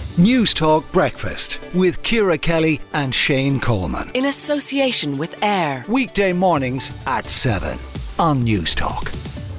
News Talk Breakfast with Ciara Kelly and Shane Coleman. In association with AIR. Weekday mornings at 7 on News Talk.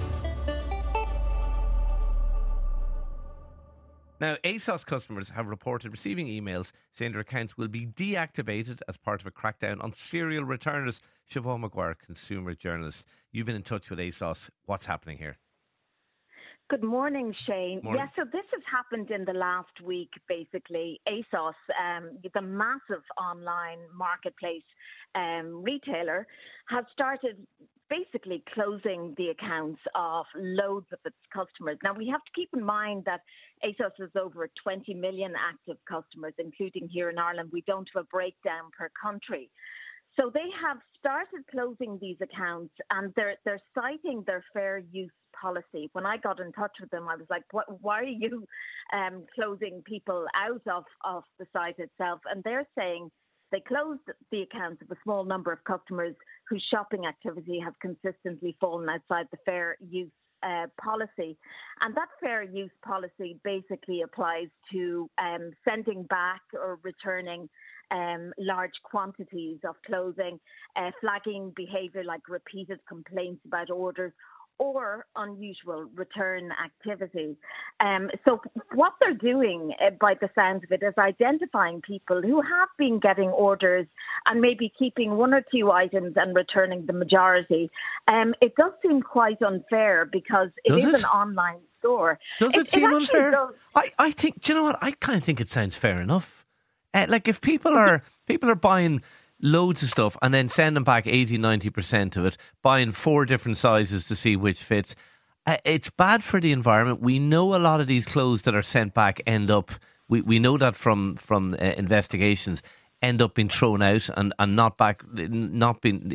Now, ASOS customers have reported receiving emails saying their accounts will be deactivated as part of a crackdown on serial returners. Siobhan Maguire, consumer journalist. You've been in touch with ASOS. What's happening here? Good morning, Shane. Morning. Yeah, so this has happened in the last week, basically. ASOS, the massive online marketplace retailer, has started basically closing the accounts of loads of its customers. Now, we have to keep in mind that ASOS has over 20 million active customers, including here in Ireland. We don't have a breakdown per country. So they have started closing these accounts, and they're citing their fair use policy. When I got in touch with them, I was like, why are you closing people out of the site itself? And they're saying they closed the accounts of a small number of customers whose shopping activity has consistently fallen outside the fair use policy. And that fair use policy basically applies to sending back or returning large quantities of clothing, flagging behaviour like repeated complaints about orders or unusual return activity. So what they're doing, by the sounds of it, is identifying people who have been getting orders and maybe keeping one or two items and returning the majority. It does seem quite unfair because it is an online store. Does it seem unfair? Does. I think, do you know what? I kind of think it sounds fair enough. Like if people are buying loads of stuff and then sending back 80-90% of it, buying 4 different sizes to see which fits, it's bad for the environment. We know a lot of these clothes that are sent back end up, we know that from investigations, end up being thrown out and not being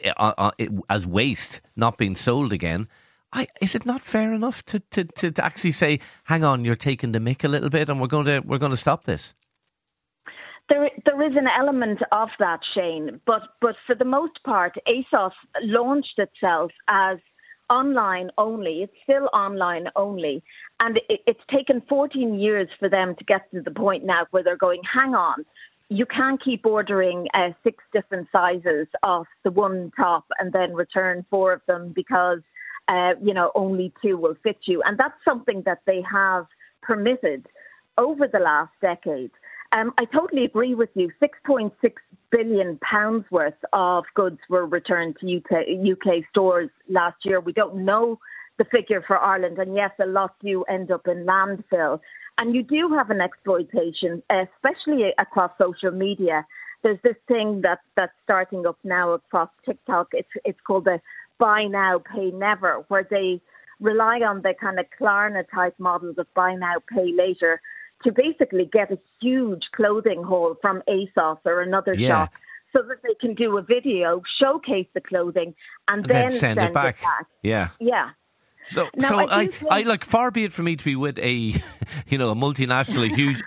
as waste, not being sold again. Is it not fair enough to actually say, hang on, you're taking the mick a little bit and we're going to stop this? There is an element of that, Shane, but for the most part, ASOS launched itself as online only. It's still online only, and it's taken 14 years for them to get to the point now where they're going, hang on, you can't keep ordering 6 different sizes of the one top and then return 4 of them because only 2 will fit you, and that's something that they have permitted over the last decade. I totally agree with you. £6.6 billion worth of goods were returned to UK stores last year. We don't know the figure for Ireland, and yes, a lot do end up in landfill. And you do have an exploitation, especially across social media. There's this thing that's starting up now across TikTok. It's called the buy now, pay never, where they rely on the kind of Klarna type models of buy now, pay later to basically get a huge clothing haul from ASOS or another shop so that they can do a video, shocase the clothing, and then send it back. Yeah. Yeah. So I like, far be it for me to be with a multinational,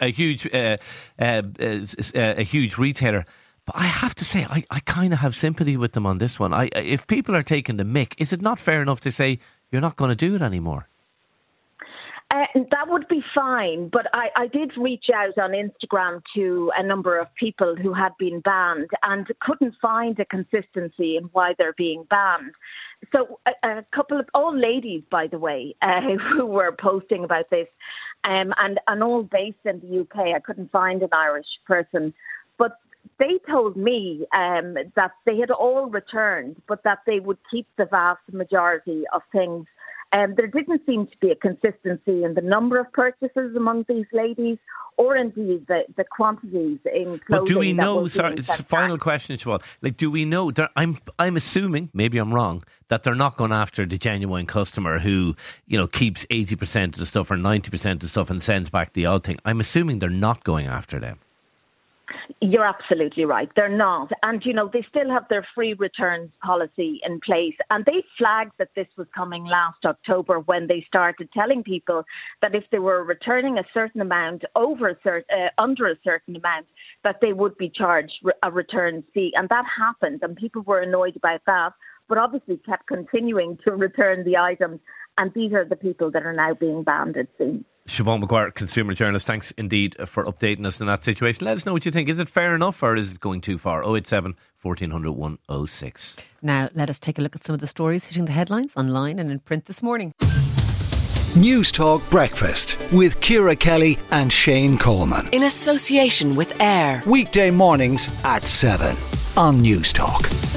a huge retailer. But I have to say, I kind of have sympathy with them on this one. If people are taking the mick, is it not fair enough to say you're not going to do it anymore? That would be fine, but I did reach out on Instagram to a number of people who had been banned and couldn't find a consistency in why they're being banned. So a couple of old ladies, by the way, who were posting about this, and all based in the UK. I couldn't find an Irish person, but they told me that they had all returned, but that they would keep the vast majority of things. There didn't seem to be a consistency in the number of purchases among these ladies, or indeed the quantities in clothing. But do we know? Sorry, it's a final question, Siobhan. Like, do we know? I'm assuming, maybe I'm wrong, that they're not going after the genuine customer who keeps 80% of the stuff or 90% of the stuff and sends back the odd thing. I'm assuming they're not going after them. You're absolutely right. They're not. And, they still have their free returns policy in place. And they flagged that this was coming last October when they started telling people that if they were returning a certain amount under a certain amount, that they would be charged a return fee. And that happened. And people were annoyed about that, but obviously kept continuing to return the items. And these are the people that are now being banned, it seems. Siobhan Maguire, consumer journalist, thanks indeed for updating us on that situation. Let us know what you think. Is it fair enough or is it going too far? 087 1400 106. Now, let us take a look at some of the stories hitting the headlines online and in print this morning. News Talk Breakfast with Ciara Kelly and Shane Coleman. In association with AIR. Weekday mornings at 7 on News Talk.